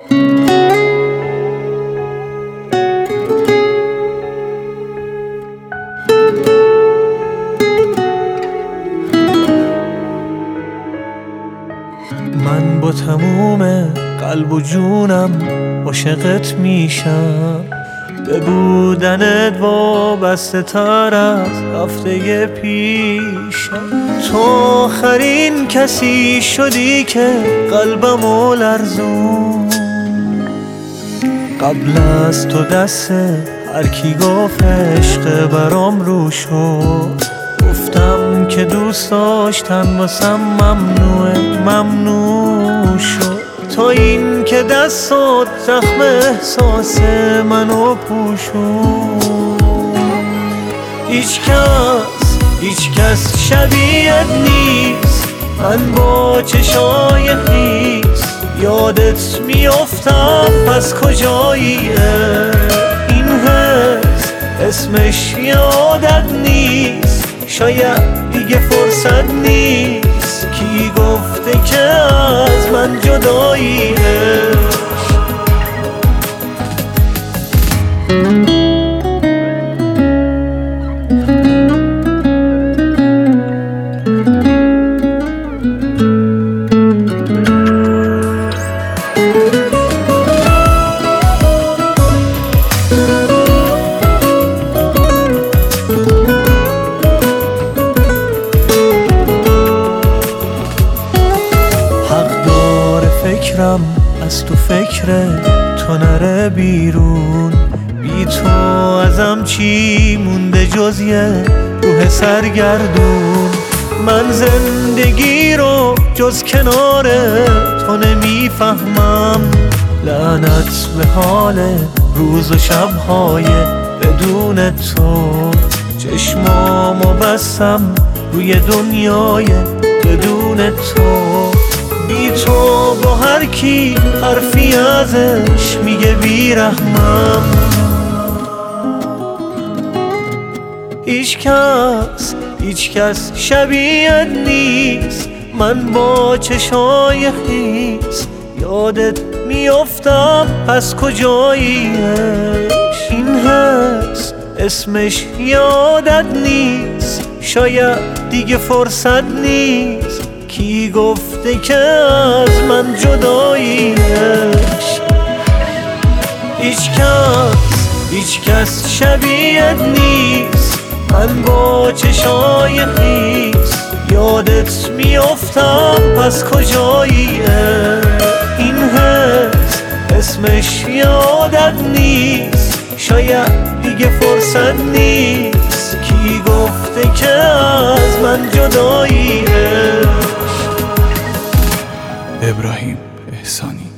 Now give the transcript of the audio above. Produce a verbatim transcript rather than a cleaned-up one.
من با تموم قلب و جونم عاشقت میشم، به بودنت وابسته تر از هفته پیشم. تو آخرین کسی شدی که قلبمو لرزون، قبل از تو دست هر کی گفت عشق برام رو شد. گفتم که دوست داشتن واسم ممنوعه، ممنوع شد. تا این که دستات زخم احساس منو پوشون. هیچ کس هیچ کس شبیهت نیست، من با چشای خیس یادت میافتم. پس کجاییه این حس؟ اسمش یادت نیست، شاید دیگه فرصت نیست. کی گفته که از من جداییه؟ فکرم از تو فکر تو نره بیرون. بی تو ازم چی مونده جز یه روح سرگردون. من زندگی رو جز کنار تو نمیفهمم. لعنت به حال روز و شبهای بدون تو. چشمامو بستم روی دنیای بدون تو. بی تو با هر کی حرفی ازش میگه بیرحمم. هیچ کس هیچ کس شبیهت نیست، من با چشای خیس یادت میافتم. پس کجاییش این حس؟ اسمش یادت نیست، شاید دیگه فرصت نیست. کی گفته که از من جداییش؟ هیچ کس هیچ کس شبیهت نیست، من با چشای خیس یادت میافتم. پس کجاییه این حس؟ اسمش یادت نیست، شاید دیگه فرصت نیست. کی گفته که از من جداییه؟ ابراهیم احسانی.